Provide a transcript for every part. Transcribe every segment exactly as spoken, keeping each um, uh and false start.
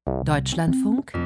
Deutschlandfunk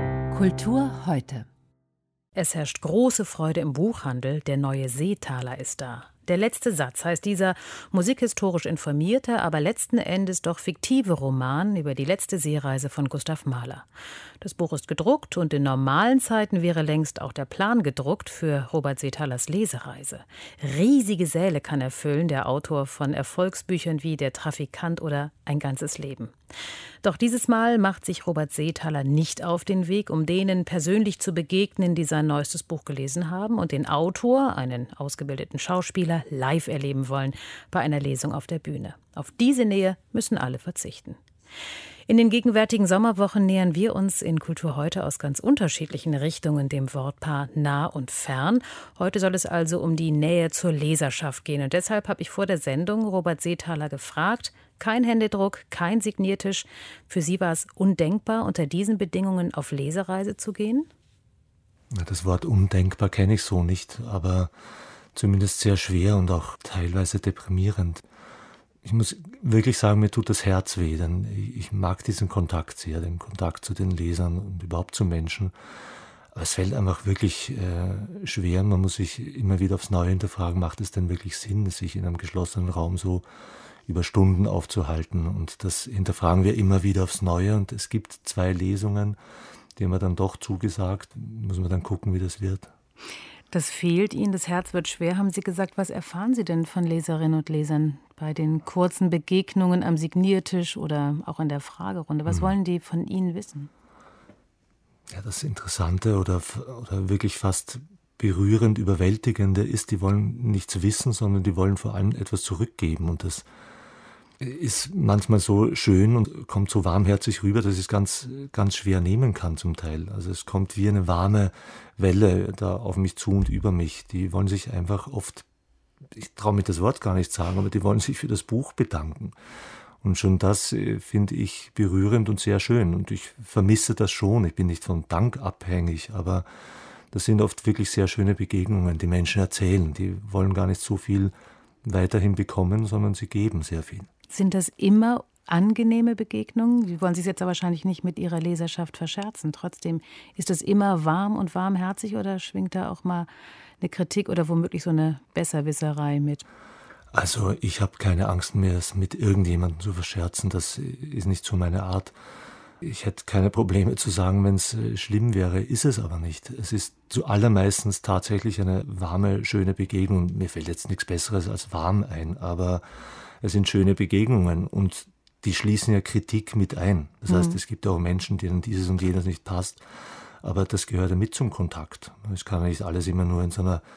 Kultur heute. Es herrscht große Freude im Buchhandel, der neue Seetaler ist da. Der letzte Satz heißt dieser musikhistorisch informierte, aber letzten Endes doch fiktive Roman über die letzte Seereise von Gustav Mahler. Das Buch ist gedruckt und in normalen Zeiten wäre längst auch der Plan gedruckt für Robert Seethalers Lesereise. Riesige Säle kann er füllen, der Autor von Erfolgsbüchern wie Der Trafikant oder Ein ganzes Leben. Doch dieses Mal macht sich Robert Seethaler nicht auf den Weg, um denen persönlich zu begegnen, die sein neuestes Buch gelesen haben und den Autor, einen ausgebildeten Schauspieler, live erleben wollen bei einer Lesung auf der Bühne. Auf diese Nähe müssen alle verzichten. In den gegenwärtigen Sommerwochen nähern wir uns in Kultur heute aus ganz unterschiedlichen Richtungen dem Wortpaar nah und fern. Heute soll es also um die Nähe zur Leserschaft gehen. Und deshalb habe ich vor der Sendung Robert Seethaler gefragt, kein Händedruck, kein Signiertisch. Für Sie war es undenkbar, unter diesen Bedingungen auf Lesereise zu gehen? Das Wort undenkbar kenne ich so nicht, aber zumindest sehr schwer und auch teilweise deprimierend. Ich muss wirklich sagen, mir tut das Herz weh, denn ich mag diesen Kontakt sehr, den Kontakt zu den Lesern und überhaupt zu Menschen. Aber es fällt einfach wirklich äh, schwer. Man muss sich immer wieder aufs Neue hinterfragen, macht es denn wirklich Sinn, sich in einem geschlossenen Raum so über Stunden aufzuhalten? Und das hinterfragen wir immer wieder aufs Neue. Und es gibt zwei Lesungen, die haben wir dann doch zugesagt. Muss man dann gucken, wie das wird. Das fehlt Ihnen, das Herz wird schwer, haben Sie gesagt. Was erfahren Sie denn von Leserinnen und Lesern bei den kurzen Begegnungen am Signiertisch oder auch in der Fragerunde? Was mhm. wollen die von Ihnen wissen? Ja, das Interessante oder, oder wirklich fast berührend, überwältigende ist, die wollen nichts wissen, sondern die wollen vor allem etwas zurückgeben. Und das ist manchmal so schön und kommt so warmherzig rüber, dass ich es ganz, ganz schwer nehmen kann zum Teil. Also es kommt wie eine warme Welle da auf mich zu und über mich. Die wollen sich einfach oft, ich traue mir das Wort gar nicht sagen, aber die wollen sich für das Buch bedanken. Und schon das äh, finde ich berührend und sehr schön. Und ich vermisse das schon. Ich bin nicht von Dank abhängig, aber das sind oft wirklich sehr schöne Begegnungen, die Menschen erzählen. Die wollen gar nicht so viel weiterhin bekommen, sondern sie geben sehr viel. Sind das immer angenehme Begegnungen? Sie wollen sich jetzt aber wahrscheinlich nicht mit Ihrer Leserschaft verscherzen. Trotzdem, ist das immer warm und warmherzig oder schwingt da auch mal eine Kritik oder womöglich so eine Besserwisserei mit? Also ich habe keine Angst mehr, es mit irgendjemandem zu verscherzen. Das ist nicht so meine Art. Ich hätte keine Probleme zu sagen, wenn es schlimm wäre, ist es aber nicht. Es ist zu allermeistens tatsächlich eine warme, schöne Begegnung. Mir fällt jetzt nichts Besseres als warm ein, aber es sind schöne Begegnungen und die schließen ja Kritik mit ein. Das heißt, mhm. es gibt auch Menschen, denen dieses und jenes nicht passt, aber das gehört ja mit zum Kontakt. Es kann ja nicht alles immer nur in so einer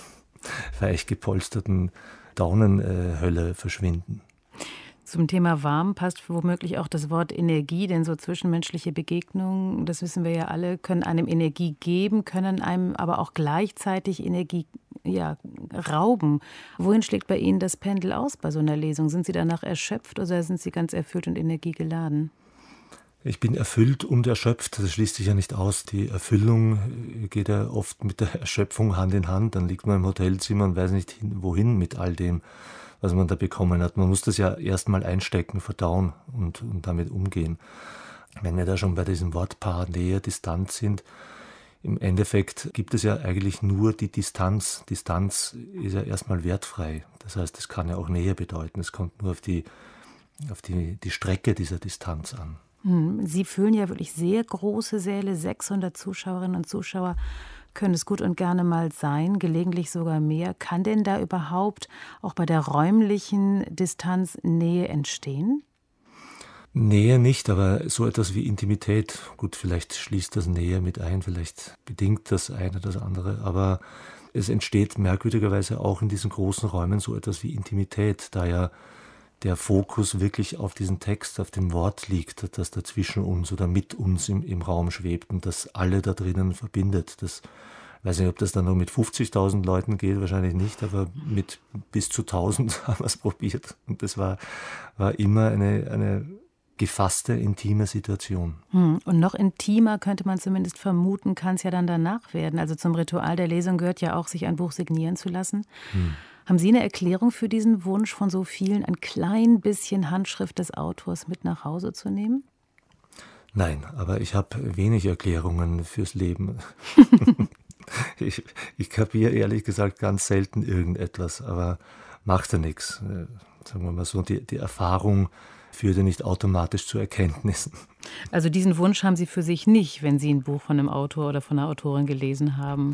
weich gepolsterten Daunenhölle verschwinden. Zum Thema warm passt womöglich auch das Wort Energie, denn so zwischenmenschliche Begegnungen, das wissen wir ja alle, können einem Energie geben, können einem aber auch gleichzeitig Energie ja, rauben. Wohin schlägt bei Ihnen das Pendel aus bei so einer Lesung? Sind Sie danach erschöpft oder sind Sie ganz erfüllt und energiegeladen? Ich bin erfüllt und erschöpft, das schließt sich ja nicht aus. Die Erfüllung geht ja oft mit der Erschöpfung Hand in Hand. Dann liegt man im Hotelzimmer und weiß nicht wohin mit all dem, was man da bekommen hat. Man muss das ja erstmal einstecken, verdauen und, und damit umgehen. Wenn wir da schon bei diesem Wortpaar Nähe, Distanz sind, im Endeffekt gibt es ja eigentlich nur die Distanz. Distanz ist ja erstmal wertfrei. Das heißt, es kann ja auch Nähe bedeuten. Es kommt nur auf die, auf die, die Strecke dieser Distanz an. Sie füllen ja wirklich sehr große Säle, sechshundert Zuschauerinnen und Zuschauer können es gut und gerne mal sein, gelegentlich sogar mehr. Kann denn da überhaupt auch bei der räumlichen Distanz Nähe entstehen? Nähe nicht, aber so etwas wie Intimität. Gut, vielleicht schließt das Nähe mit ein, vielleicht bedingt das eine das andere, aber es entsteht merkwürdigerweise auch in diesen großen Räumen so etwas wie Intimität, da ja der Fokus wirklich auf diesen Text, auf dem Wort liegt, das da zwischen uns oder mit uns im, im Raum schwebt und das alle da drinnen verbindet. Das Ich weiß nicht, ob das dann nur mit fünfzigtausend Leuten geht, wahrscheinlich nicht, aber mit bis zu tausend haben wir es probiert. Und das war, war immer eine, eine gefasste, intime Situation. Hm. Und noch intimer könnte man zumindest vermuten, kann es ja dann danach werden. Also zum Ritual der Lesung gehört ja auch, sich ein Buch signieren zu lassen. Hm. Haben Sie eine Erklärung für diesen Wunsch von so vielen, ein klein bisschen Handschrift des Autors mit nach Hause zu nehmen? Nein, aber ich habe wenig Erklärungen fürs Leben. ich ich kapiere ehrlich gesagt ganz selten irgendetwas, aber macht ja nichts. Äh, sagen wir mal so, die, die Erfahrung führt ja nicht automatisch zu Erkenntnissen. Also diesen Wunsch haben Sie für sich nicht, wenn Sie ein Buch von einem Autor oder von einer Autorin gelesen haben?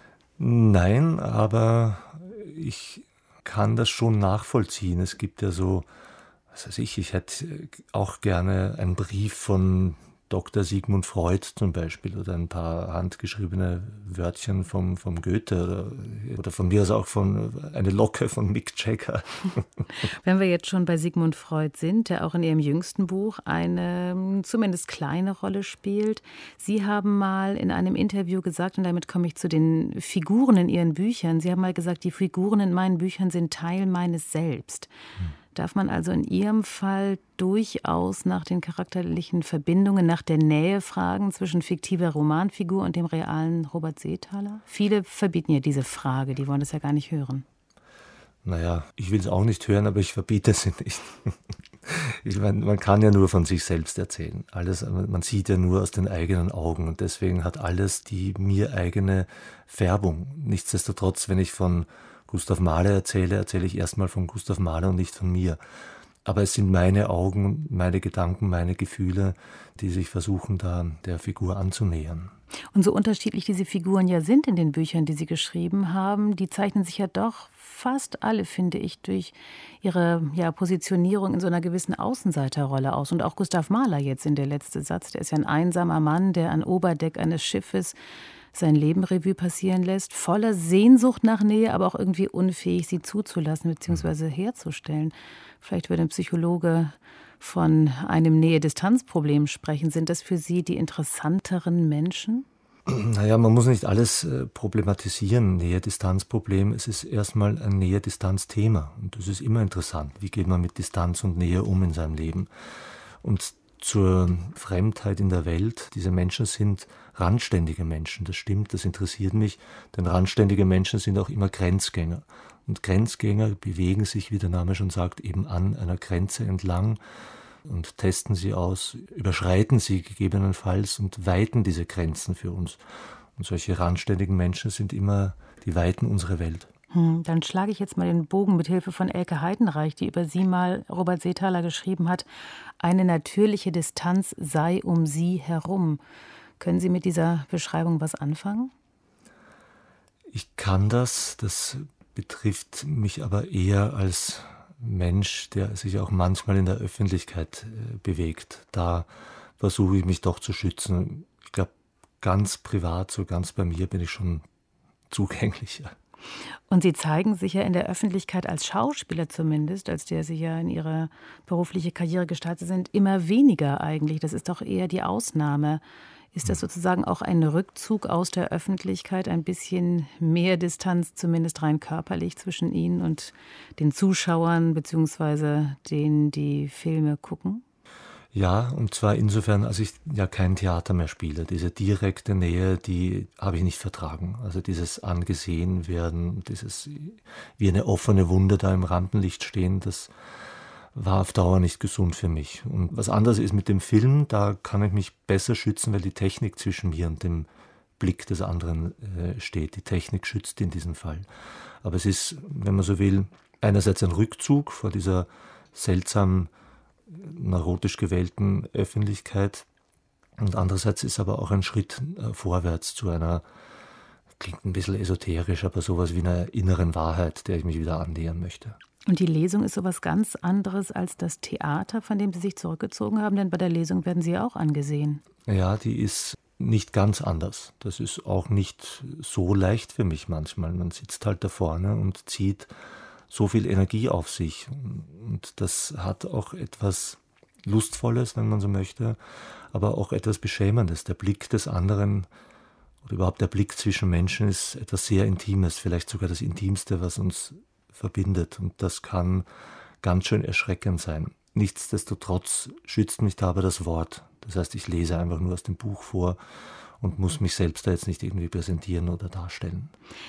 Nein, aber ich kann das schon nachvollziehen. Es gibt ja so, was weiß ich, ich hätte auch gerne einen Brief von Doktor Sigmund Freud zum Beispiel oder ein paar handgeschriebene Wörtchen vom, vom Goethe oder, oder von mir aus auch von eine Locke von Mick Jagger. Wenn wir jetzt schon bei Sigmund Freud sind, der auch in Ihrem jüngsten Buch eine zumindest kleine Rolle spielt. Sie haben mal in einem Interview gesagt, und damit komme ich zu den Figuren in Ihren Büchern, Sie haben mal gesagt, die Figuren in meinen Büchern sind Teil meines Selbst. Hm. Darf man also in Ihrem Fall durchaus nach den charakterlichen Verbindungen, nach der Nähe fragen zwischen fiktiver Romanfigur und dem realen Robert Seethaler? Viele verbieten ja diese Frage, die wollen das ja gar nicht hören. Naja, ich will es auch nicht hören, aber ich verbiete sie nicht. Ich meine, man kann ja nur von sich selbst erzählen. Alles, man sieht ja nur aus den eigenen Augen und deswegen hat alles die mir eigene Färbung. Nichtsdestotrotz, wenn ich von Gustav Mahler erzähle, erzähle ich erstmal von Gustav Mahler und nicht von mir. Aber es sind meine Augen, meine Gedanken, meine Gefühle, die sich versuchen, da der Figur anzunähern. Und so unterschiedlich diese Figuren ja sind in den Büchern, die Sie geschrieben haben, die zeichnen sich ja doch fast alle, finde ich, durch ihre ja, Positionierung in so einer gewissen Außenseiterrolle aus. Und auch Gustav Mahler jetzt in der letzte Satz, der ist ja ein einsamer Mann, der an Oberdeck eines Schiffes sein Leben Revue passieren lässt, voller Sehnsucht nach Nähe, aber auch irgendwie unfähig, sie zuzulassen bzw. herzustellen. Vielleicht würde ein Psychologe von einem Nähe-Distanz-Problem sprechen. Sind das für Sie die interessanteren Menschen? Naja, man muss nicht alles äh, problematisieren, Nähe-Distanz-Problem. Es ist erstmal ein Nähe-Distanz-Thema und das ist immer interessant. Wie geht man mit Distanz und Nähe um in seinem Leben? Und zur Fremdheit in der Welt. Diese Menschen sind randständige Menschen, das stimmt, das interessiert mich, denn randständige Menschen sind auch immer Grenzgänger. Und Grenzgänger bewegen sich, wie der Name schon sagt, eben an einer Grenze entlang und testen sie aus, überschreiten sie gegebenenfalls und weiten diese Grenzen für uns. Und solche randständigen Menschen sind immer die Weiten unserer Welt. Hm, dann schlage ich jetzt mal den Bogen mit Hilfe von Elke Heidenreich, die über Sie mal Robert Seethaler geschrieben hat. Eine natürliche Distanz sei um Sie herum. Können Sie mit dieser Beschreibung was anfangen? Ich kann das. Das betrifft mich aber eher als Mensch, der sich auch manchmal in der Öffentlichkeit äh, bewegt. Da versuche ich mich doch zu schützen. Ich glaube, ganz privat, so ganz bei mir bin ich schon zugänglicher. Und Sie zeigen sich ja in der Öffentlichkeit als Schauspieler zumindest, als der Sie ja in Ihre berufliche Karriere gestartet sind, immer weniger eigentlich. Das ist doch eher die Ausnahme. Ist das sozusagen auch ein Rückzug aus der Öffentlichkeit, ein bisschen mehr Distanz, zumindest rein körperlich, zwischen Ihnen und den Zuschauern beziehungsweise denen, die Filme gucken? Ja, und zwar insofern, als ich ja kein Theater mehr spiele. Diese direkte Nähe, die habe ich nicht vertragen. Also dieses angesehen werden, dieses wie eine offene Wunde da im Rampenlicht stehen, das war auf Dauer nicht gesund für mich. Und was anderes ist mit dem Film, da kann ich mich besser schützen, weil die Technik zwischen mir und dem Blick des anderen äh, steht. Die Technik schützt in diesem Fall. Aber es ist, wenn man so will, einerseits ein Rückzug vor dieser seltsamen neurotisch gewählten Öffentlichkeit und andererseits ist aber auch ein Schritt äh, vorwärts zu einer, klingt ein bisschen esoterisch, aber sowas wie einer inneren Wahrheit, der ich mich wieder annähern möchte. Und die Lesung ist sowas ganz anderes als das Theater, von dem Sie sich zurückgezogen haben, denn bei der Lesung werden Sie ja auch angesehen. Ja, die ist nicht ganz anders. Das ist auch nicht so leicht für mich manchmal. Man sitzt halt da vorne und zieht so viel Energie auf sich. Und das hat auch etwas Lustvolles, wenn man so möchte, aber auch etwas Beschämendes. Der Blick des anderen oder überhaupt der Blick zwischen Menschen ist etwas sehr Intimes, vielleicht sogar das Intimste, was uns verbindet. Und das kann ganz schön erschreckend sein. Nichtsdestotrotz schützt mich da aber das Wort. Das heißt, ich lese einfach nur aus dem Buch vor und muss mich selbst da jetzt nicht irgendwie präsentieren oder darstellen.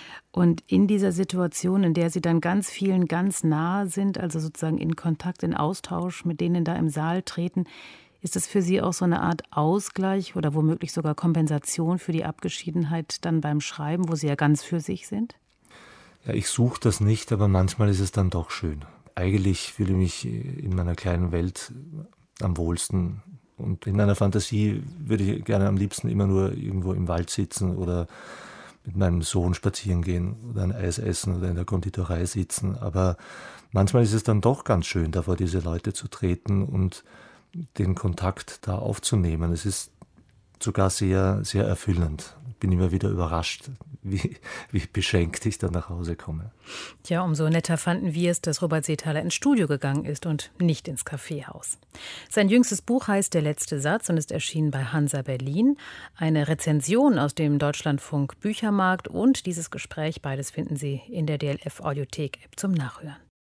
Und in dieser Situation, in der Sie dann ganz vielen ganz nah sind, also sozusagen in Kontakt, in Austausch mit denen da im Saal treten, Ist es für Sie auch so eine Art Ausgleich oder womöglich sogar Kompensation für die Abgeschiedenheit dann beim Schreiben, wo Sie ja ganz für sich sind? Ja, ich suche das nicht, aber manchmal ist es dann doch schön. Eigentlich fühle ich mich in meiner kleinen Welt am wohlsten. Und in meiner Fantasie würde ich gerne am liebsten immer nur irgendwo im Wald sitzen oder mit meinem Sohn spazieren gehen oder ein Eis essen oder in der Konditorei sitzen. Aber manchmal ist es dann doch ganz schön, da vor diese Leute zu treten und den Kontakt da aufzunehmen. Es ist sogar sehr, sehr erfüllend. Ich bin immer wieder überrascht, wie, wie beschenkt ich dann nach Hause komme. Tja, umso netter fanden wir es, dass Robert Seethaler ins Studio gegangen ist und nicht ins Kaffeehaus. Sein jüngstes Buch heißt Der letzte Satz und ist erschienen bei Hansa Berlin. Eine Rezension aus dem Deutschlandfunk Büchermarkt und dieses Gespräch, beides finden Sie in der D L F Audiothek-App zum Nachhören.